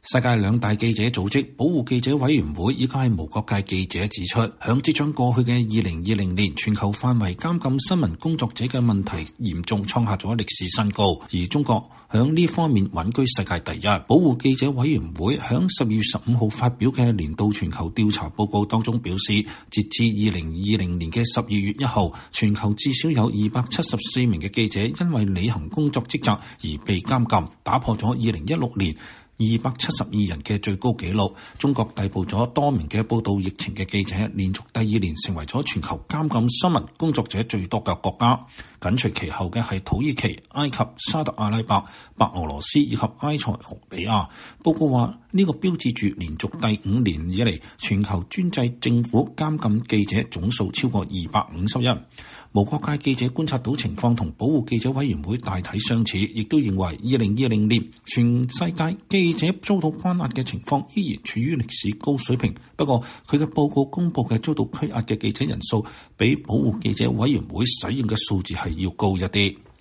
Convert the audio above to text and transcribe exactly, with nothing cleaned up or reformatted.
世界兩大記者組織保護記者委員會以及係無國界記者指出，響即將過去嘅二零二零年，全球範圍監禁新聞工作者嘅問題嚴重創下咗歷史新高，而中國響呢方面穩居世界第一。保護記者委員會響十月十五號發表嘅年度全球調查報告當中表示，截至二零二零年嘅十二月一號，全球至少有二百七十四名嘅記者因為履行工作職責而被監禁，打破咗二零一六年二百七十二人嘅最高紀錄。中國逮捕咗多名嘅報道疫情嘅記者，連續第二年成為咗全球監禁新聞工作者最多嘅國家。緊隨其後嘅係土耳其、埃及、沙特阿拉伯、白俄羅斯以及埃塞俄比亞。報告話呢個標誌住連續第五年以嚟，全球專制政府監禁記者總數超過二百五十人。無國界記者觀察到情況同保護記者委員會大體相似，亦都認為二零二零年全世界記者遭到關押嘅情況依然處於歷史高水平。不過佢嘅報告公佈嘅遭到拘押嘅記者人數比保護記者委員會使用嘅數字係要高一啲。